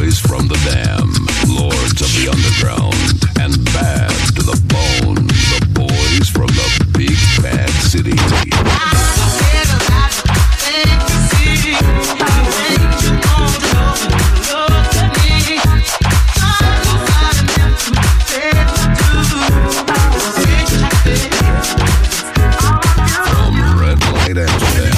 boys from the Dam, lords of the underground, and bad to the bone, the boys from the big bad city. From Red Light Amsterdam.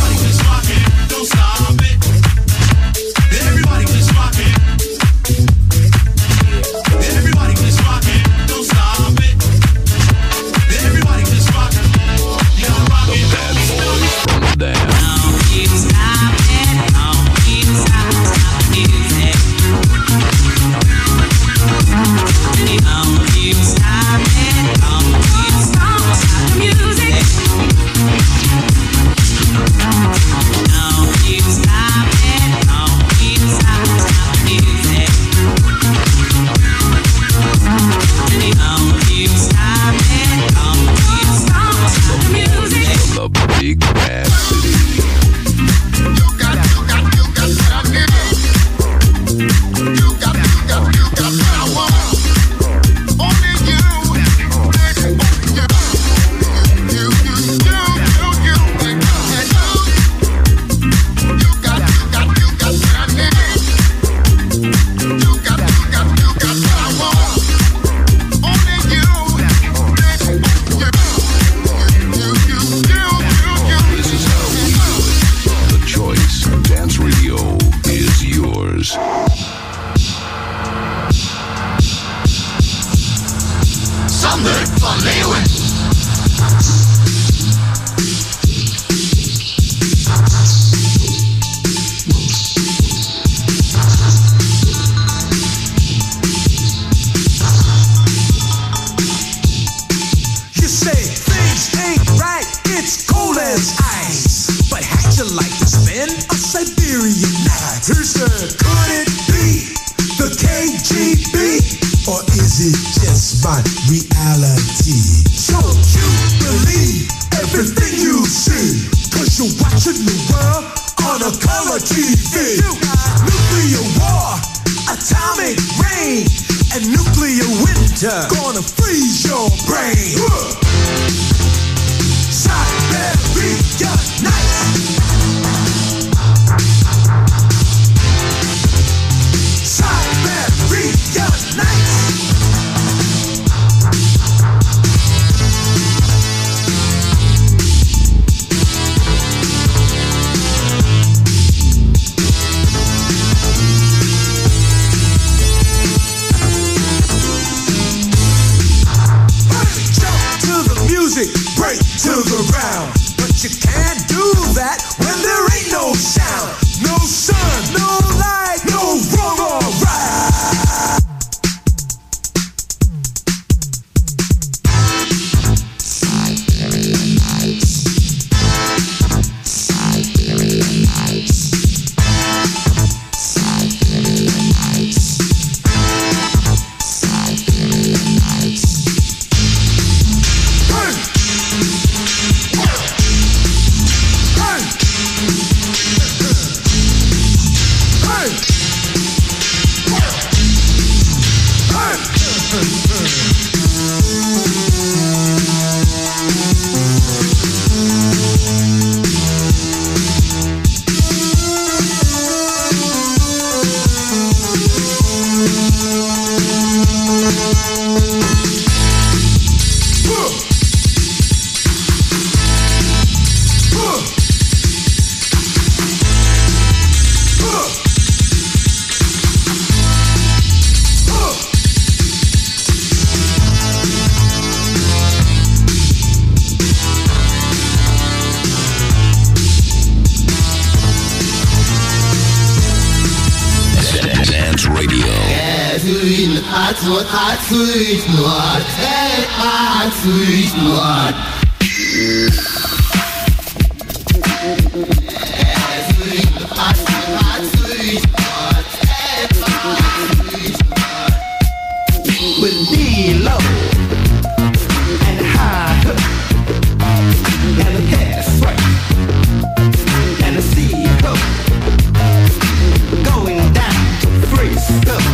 Going down to free stuff.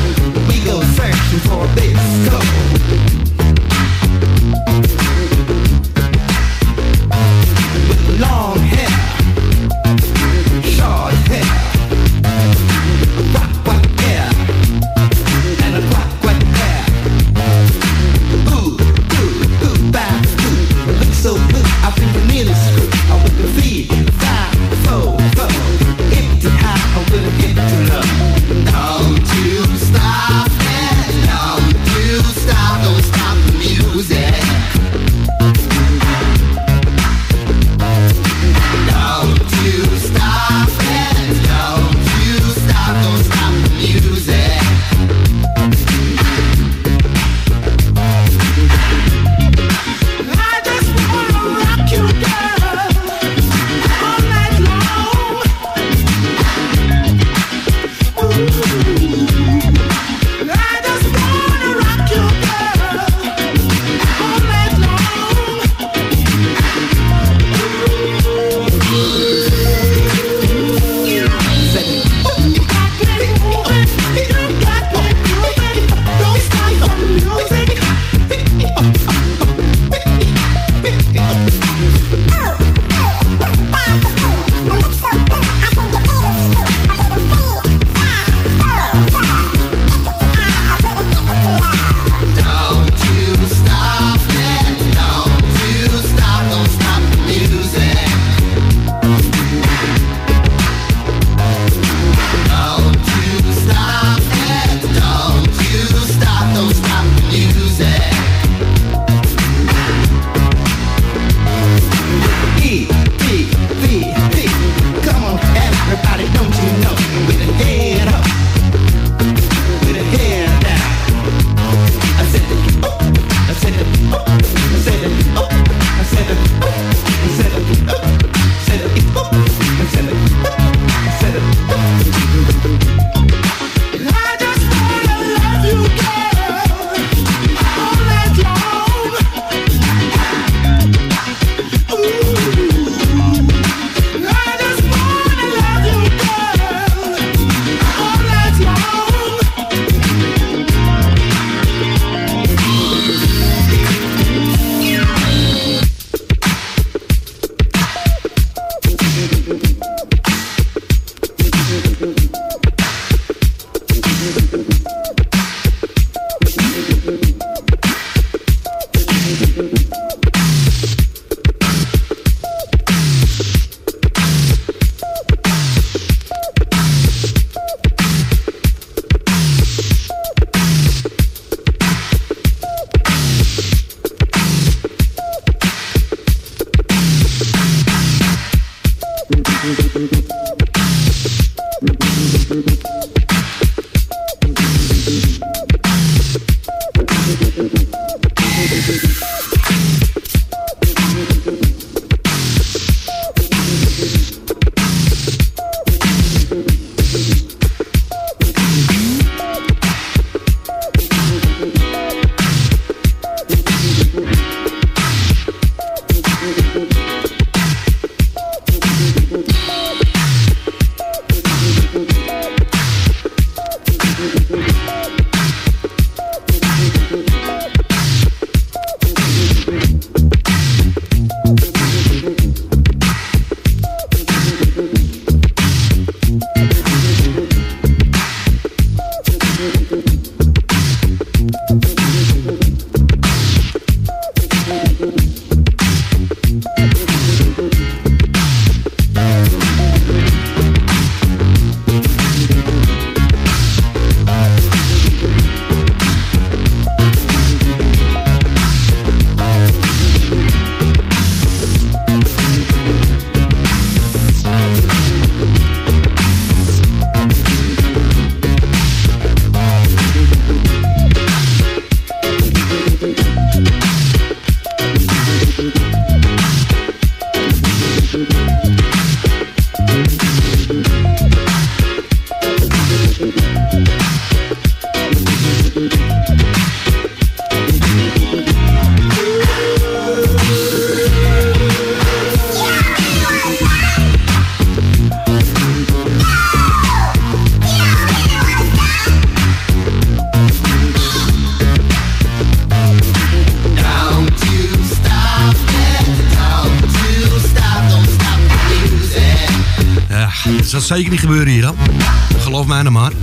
Dat zal zeker niet gebeuren hier dan. Geloof mij nou maar.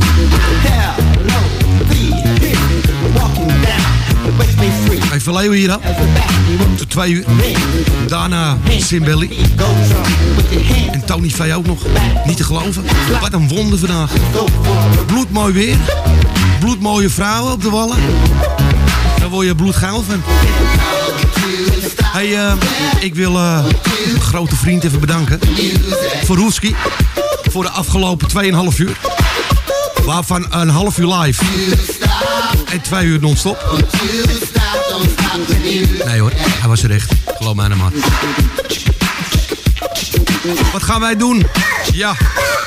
Even Leo hier dan. Tot 2 uur. Daarna Simbelly. En Tony V ook nog. Niet te geloven. Wat een wonder vandaag. Bloedmooi weer. Bloedmooie vrouwen op de wallen. Daar word je bloedgeil van. Hey, ik wil een grote vriend even bedanken. Voor Roeski. Voor de afgelopen 2,5 uur. Waarvan een half uur live. En 2 uur non-stop. Nee hoor, hij was er echt. Geloof mij nou maar. Wat gaan wij doen? Ja.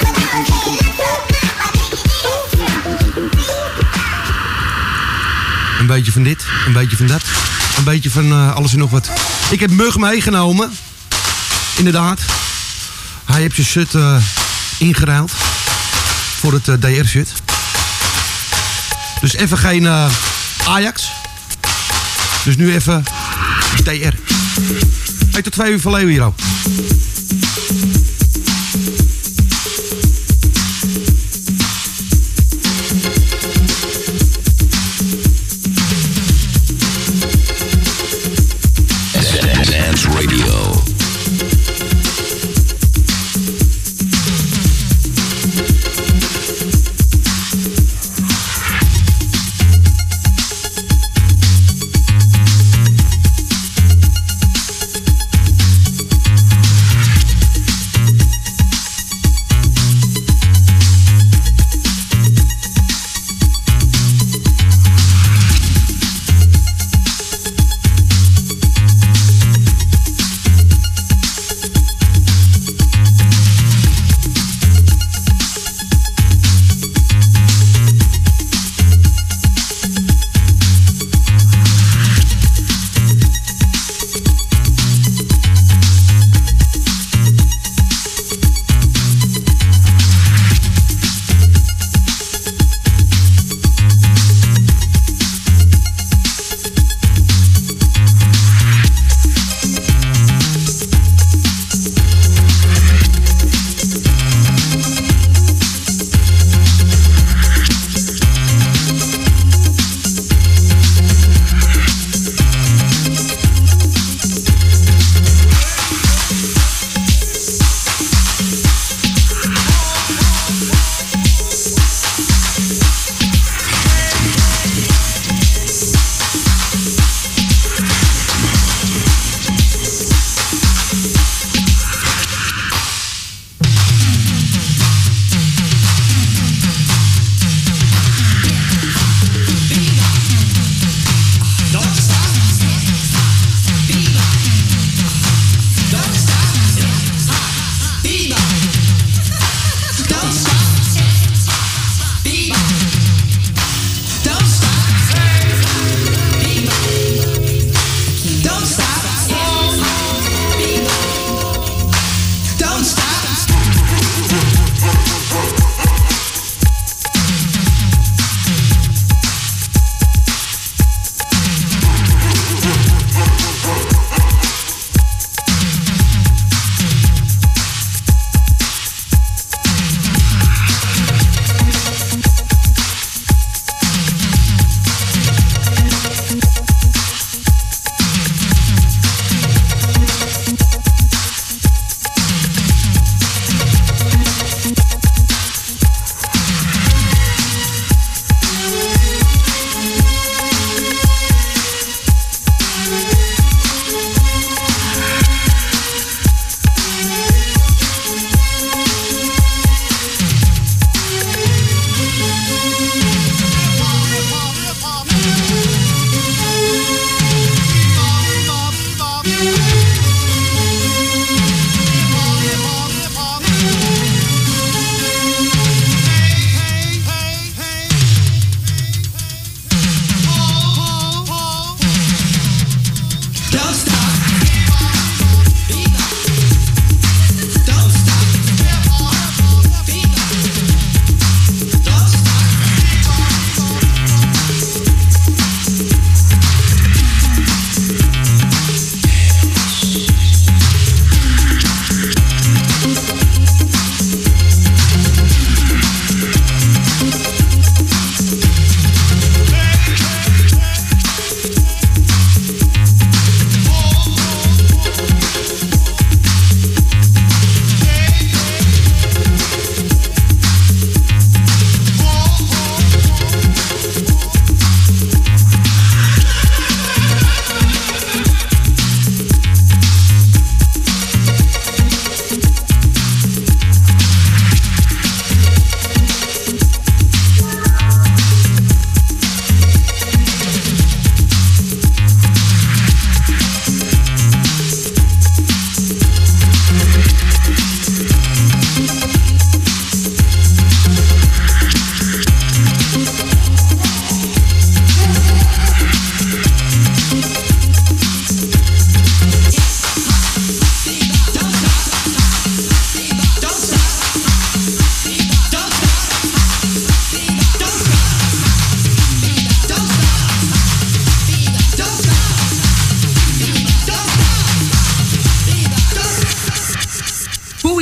Een beetje van dit, een beetje van dat. Een beetje van alles en nog wat. Ik heb Mug meegenomen. Inderdaad. Hij heeft zijn shirt ingeruild. Voor het DR-shirt. Dus even geen Ajax. Dus nu even TR. Hey, tot 2 uur van Leeuwen hier ook. Dance Radio.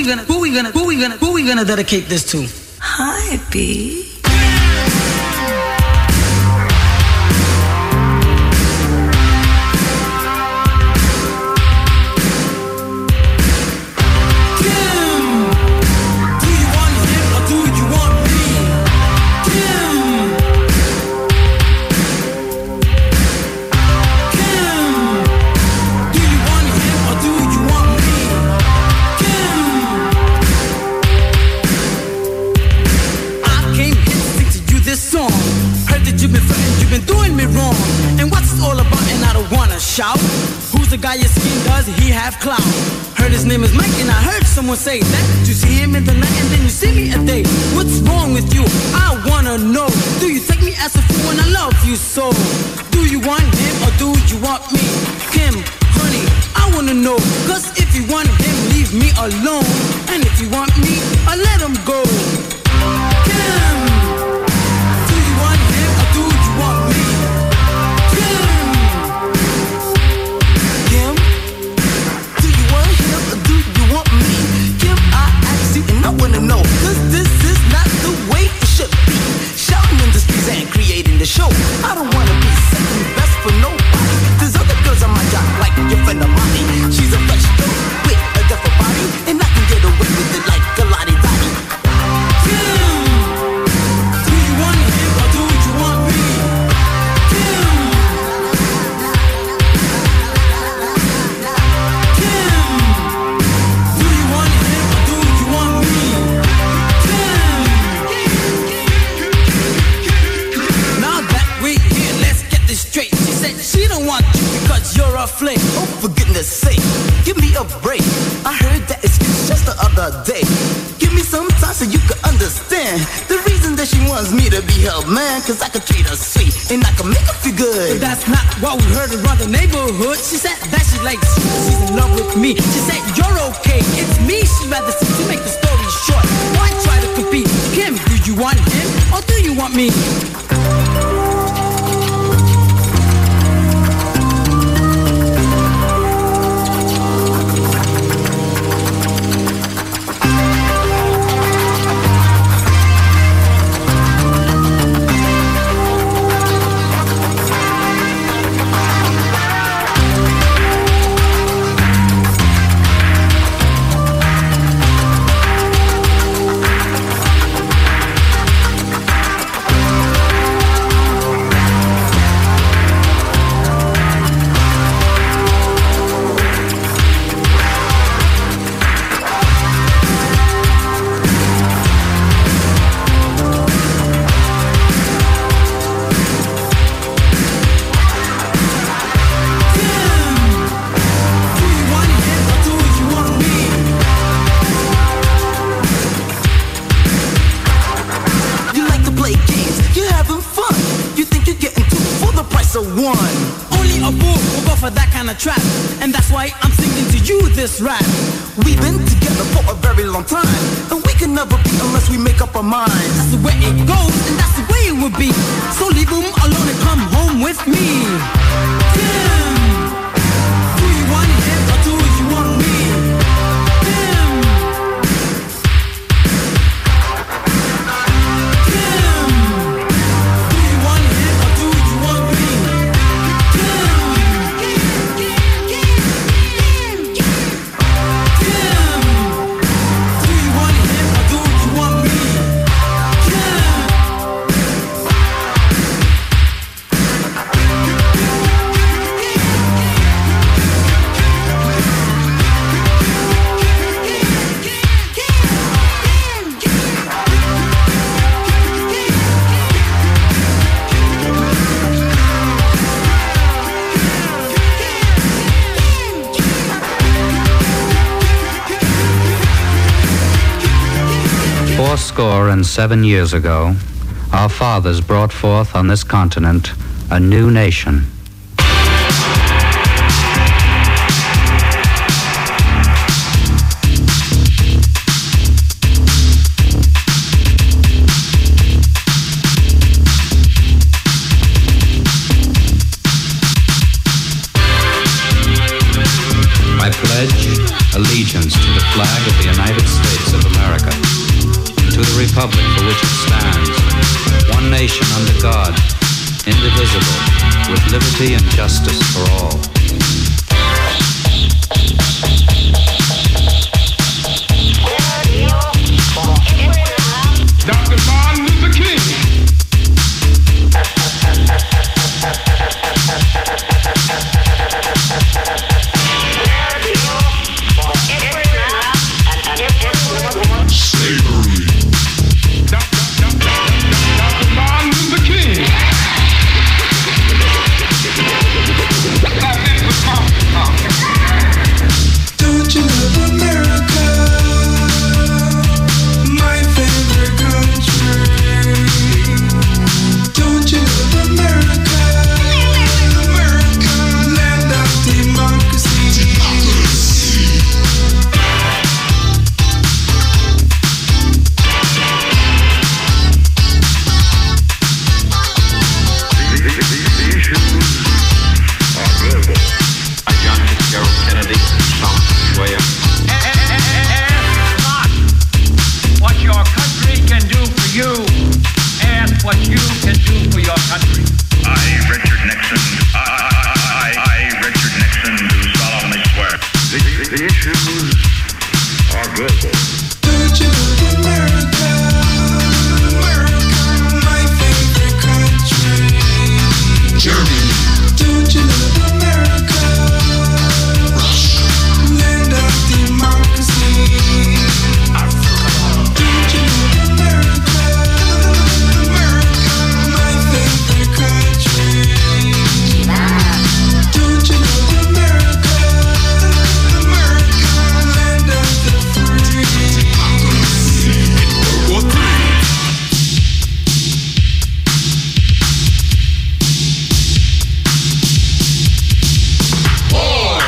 we gonna dedicate this to? Hi, B. Shout, who's the guy your skin does he have clout? Heard his name is Mike and I heard someone say that. You see him in the night and then you see me at day. What's wrong with you? I wanna know. Do you take me as a fool when I love you so? Do you want him or do you want me? Kim, honey, I wanna know. Cause if you want him, leave me alone. And if you want me, I'll let him go. Kim, do you want him or do you want me? I wanna know, cause this is not the way it should be. Shouting in the streets and creating the show. I don't wanna be second best for nobody. There's other girls on my job, like your friend Amani. She's a fresh dope with a different body, and I can get away with it like a lottie dottie. Kim, do you want him or do you want me? Kim, do you want him or do you want me? Straight. She said she don't want you because you're a flake. Oh, for goodness sake, give me a break. I heard that excuse just the other day. Give me some time so you can understand the reason that she wants me to be her man. Cause I can treat her sweet and I can make her feel good. But that's not what we heard around the neighborhood. She said that she likes you, she's in love with me. She said you're okay, it's me she'd rather see. To make the story short, why try to compete? Kim, do you want him or do you want me? Trap, and that's why I'm singing to you this rap. We've been together for a very long time, and we can never be unless we make up our minds. That's the way it goes, and that's the way it will be. So leave him alone and come home with me. Kim, do you want him or do you want me? Kim, Kim, do you want him or do you want me? Fourscore and 7 years ago, our fathers brought forth on this continent a new nation. I pledge allegiance to the flag of the United States republic for which it stands, one nation under God, indivisible, with liberty and justice for all. Dr. Martin Luther King. Slavery. Dr. Martin Luther King. Don't you love America? My favorite country. Don't you love America? America, land of democracy. What your country can do for you, ask what you can do for your country. I, Richard Nixon, Richard Nixon, do solemnly swear. The issues are global. Don't you love America? America, my favorite country. Germany. Don't you love America? Russia. Land of democracy. Don't you love America? America, my favorite country. Don't you love America? America, land of the free. World War III. War.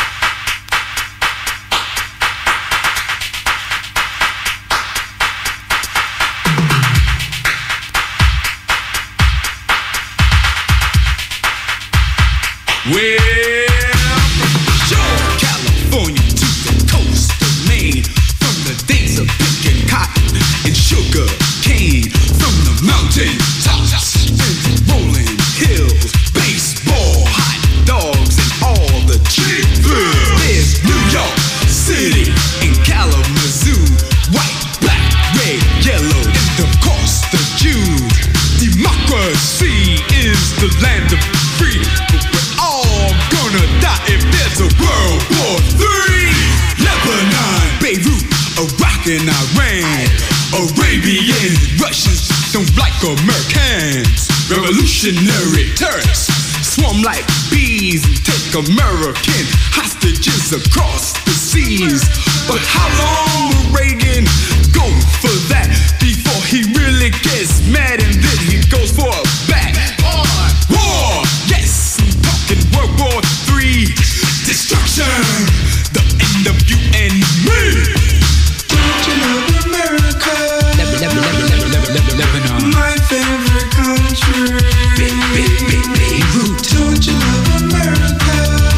California to the coast of Maine, from the days of picking cotton and sugar cane, from the mountain tops and the rolling hills, baseball, hot dogs, and all the cheap thrills. There's New York City and Kalamazoo, white, black, red, yellow, and of course the Jews. Democracy is the land of freedom, but we're all gonna die if there's a World War III. Lebanon, Beirut, Iraq and Iran, Arabian Russians don't like Americans. Revolutionary Turks swarm like bees and take American hostages across the seas. But how long will Reagan go for that before he really gets mad and then he goes for a back? War! Yes, I'm talking World War III. Destruction! The end of you and me! Don't you love America? Lebanon. My favorite country. Beirut. Don't you love America?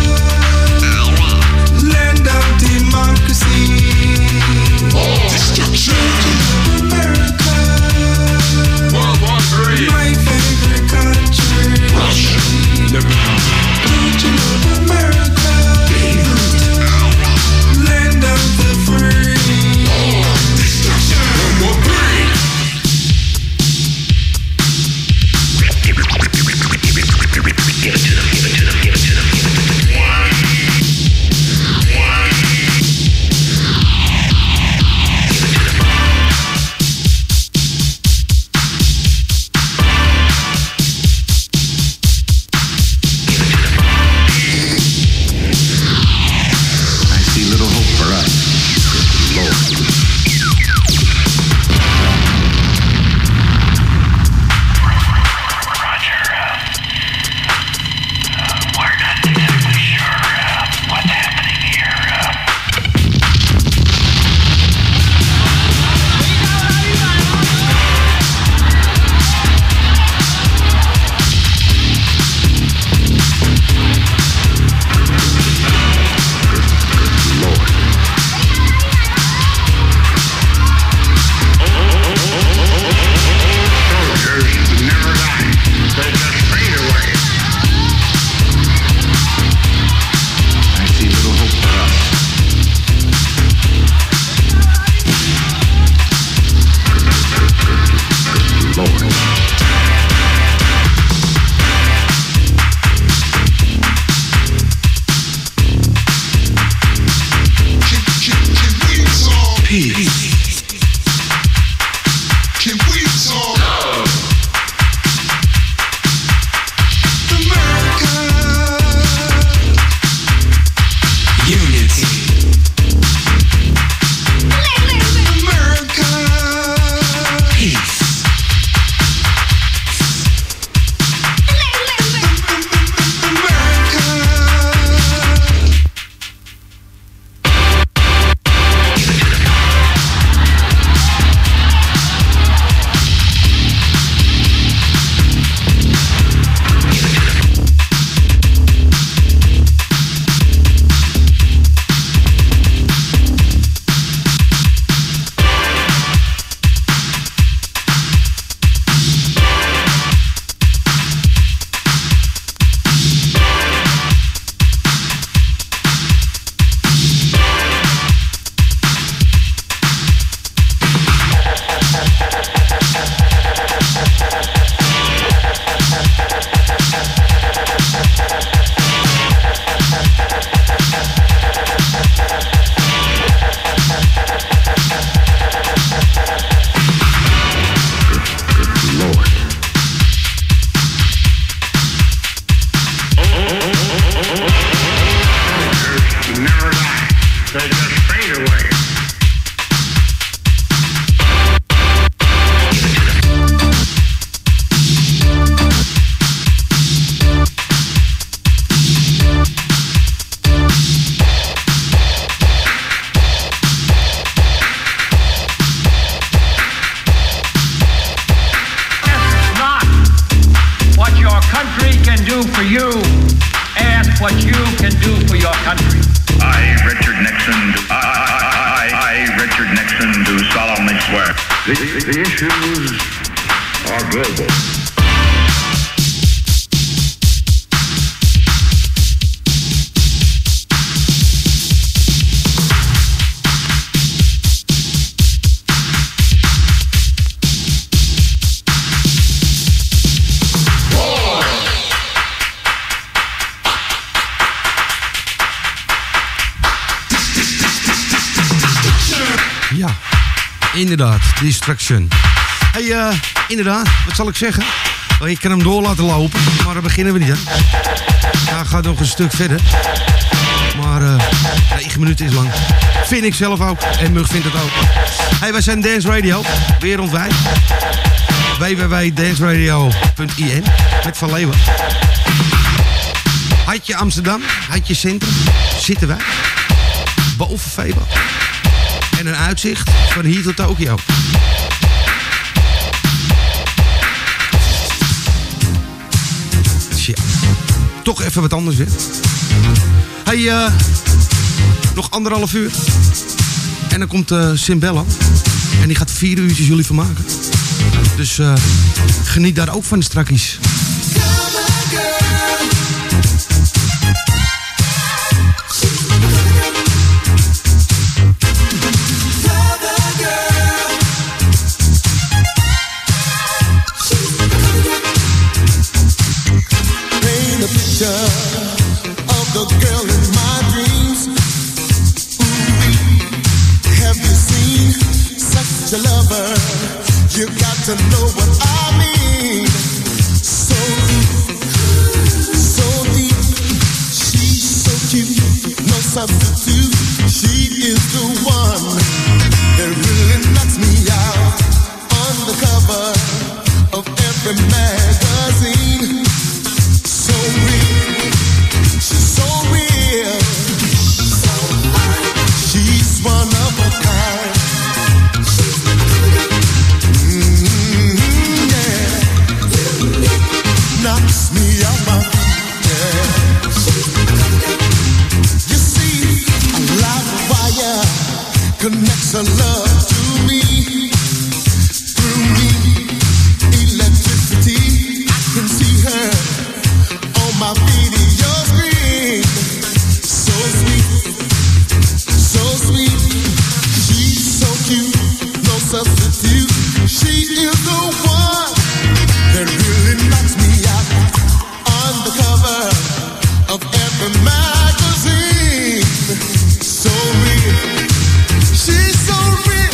Land of democracy. Destruction. America. World War III. My favorite your country can do for you, ask what you can do for your country. I, Richard Nixon, do solemnly swear. The issues are global. Ja, inderdaad, Destruction. Hey, inderdaad, wat zal ik zeggen? Ik kan hem door laten lopen, maar daar beginnen we niet, hè. Ja, gaat nog een stuk verder. Maar 9 minuten is lang. Vind ik zelf ook. En Mug vindt het ook. Hey, wij zijn Dance Radio, wereldwijd. www.danceradio.in met Van Leeuwen. Hartje Amsterdam, Hartje Centrum, zitten wij. Boven Febo. En een uitzicht van hier tot Tokio. Tja, toch even wat anders weer. Hey, nog 1,5 uur. En dan komt Simbello. En die gaat 4 uurtjes jullie vermaken. Dus geniet daar ook van strakkies. Of the girl in my dreams. Ooh, have you seen such a lover? You got to know what I mean. So deep, so deep. She's so cute, no substitute. She is the one that really knocks me out. On the cover of every magazine. So real, she's so real, she's one of a kind. Yeah, knocks me out my feet. Yeah. You see, a live wire connects her love to me. Through me, electricity, I can see her on my video screen. So sweet, so sweet. She's so cute, no substitute. She is the one that really knocks me out. On the cover of every magazine. So real, she's so real.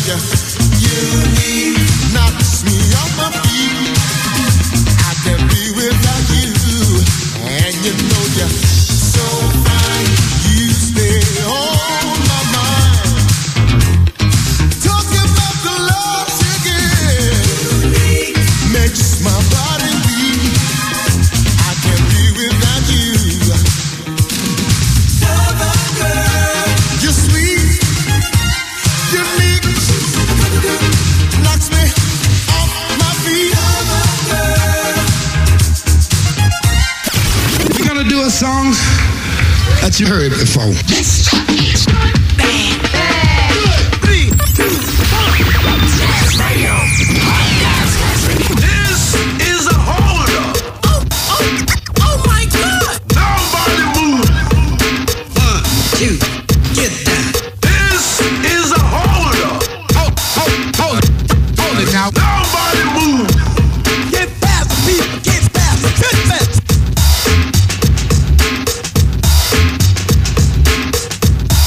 you knocks me off my feet. I can't be without you, and you know you're so fine. You stay on my mind. Talking about the love again makes my body weak. I can't be without you. You're sweet, unique, knocks me off my feet. We're gonna do a song that you heard before. This is a hold up. Oh my God! Nobody move. 1, 2, get down. This is a hold up. Hold it now. Nobody move. Get past the people. Get past the fence.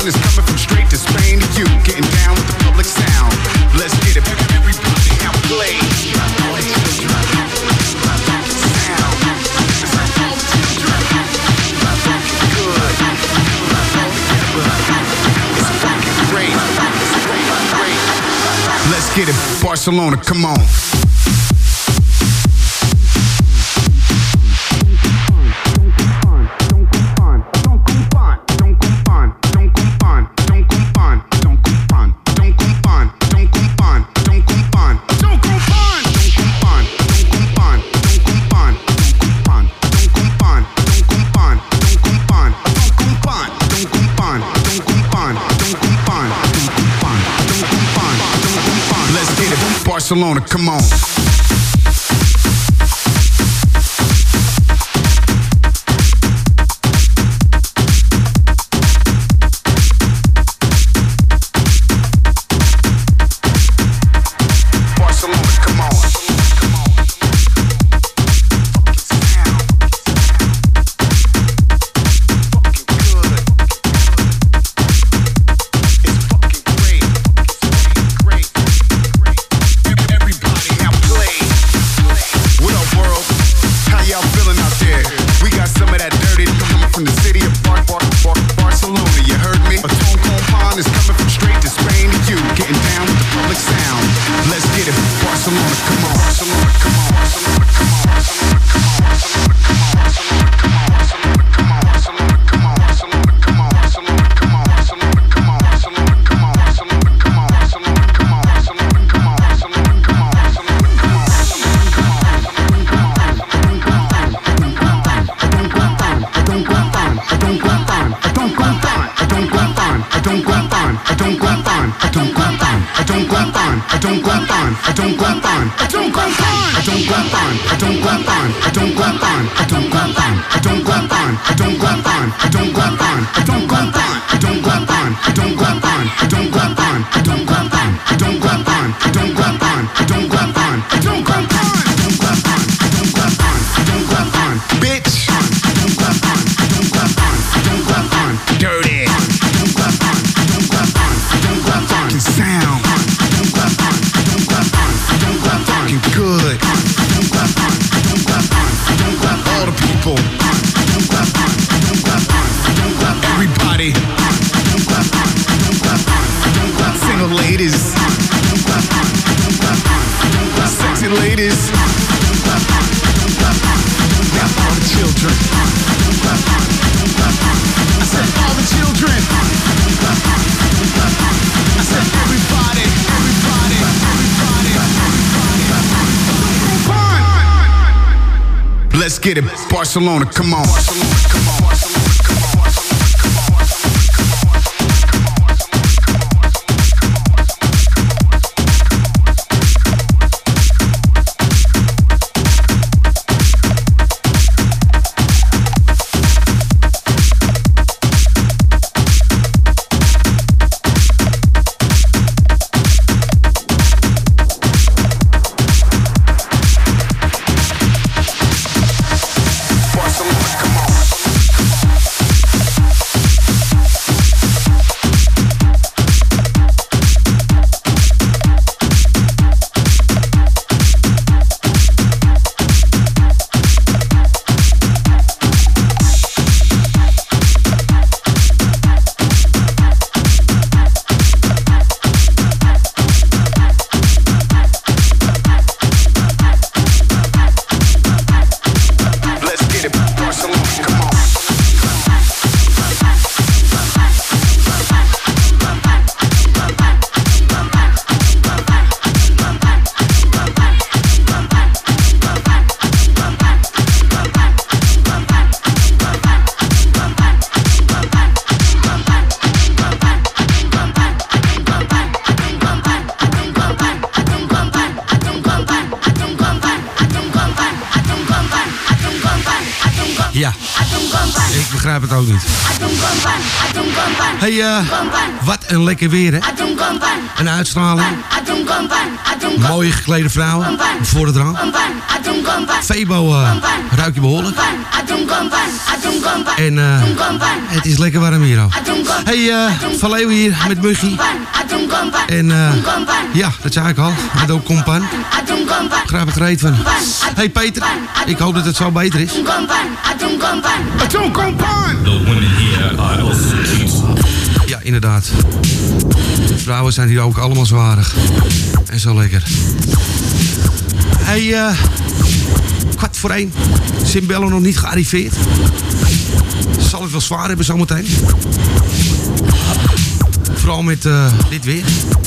is coming from straight to Spain to you. Getting down with the public sound. Let's get it, everybody now play. Let's get it, Barcelona, come on. Barcelona, come on. Let's get it, Barcelona, come on. Ja, ik begrijp het ook niet. Hey, wat een lekker weer, hè? Een uitstraling. Mooie geklede vrouwen voor de drank. Febo ruik je behoorlijk. En het is lekker warm hier ook. Hey, Van Leeuwen hier met Muggie. En ja, dat zei ik al. Met ook Compan. Graag ik er reet van. Hey Peter, ik hoop dat het zo beter is. Ja, inderdaad. De vrouwen zijn hier ook allemaal zwarig. En zo lekker. Hey, 1:15. Simbello nog niet gearriveerd. Zal het wel zwaar hebben zometeen. Vooral met dit weer.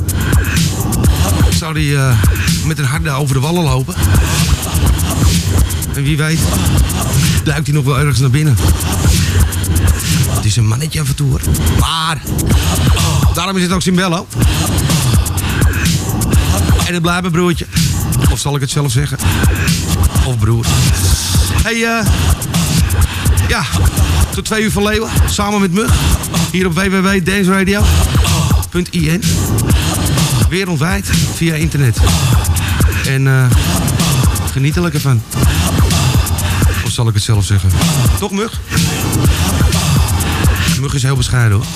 Zou hij met een harde over de wallen lopen. En wie weet, duikt hij nog wel ergens naar binnen. Het is een mannetje af en toe hoor. Maar, daarom is het ook Simbello. En het blijft mijn broertje. Of zal ik het zelf zeggen? Of broer. Hey, ja, tot 2 uur van Leeuwen. Samen met Mug. Hier op www.danceradio.in. Wereldwijd via internet. En geniet er lekker van. Of zal ik het zelf zeggen? Toch, Mug? Mug is heel bescheiden hoor.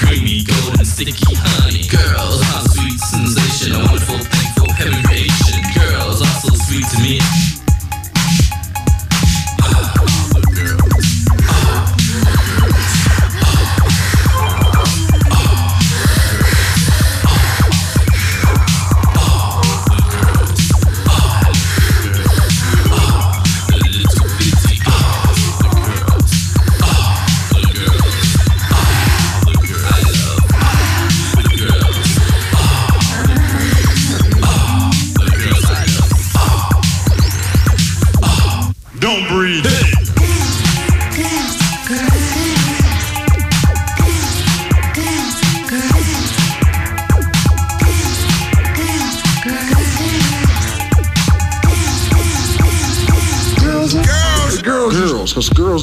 creamy, golden, sticky honey. Girls are sweet sensation, a wonderful, thankful, heaven creation. Girls are so sweet to me. Don't breathe. Girls, cause girls.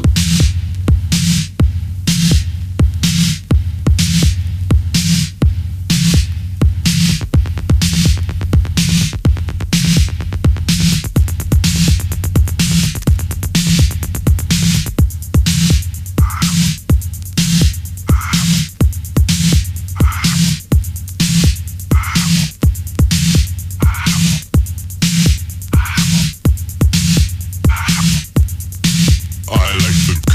I like the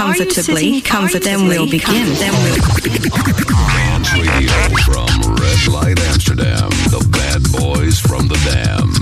comfortably, then we'll begin. Dance Radio from Red Light Amsterdam. The bad boys from the Dam.